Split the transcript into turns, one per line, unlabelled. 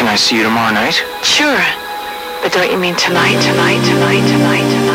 Can I see you tomorrow night?
Sure. But don't you mean tonight?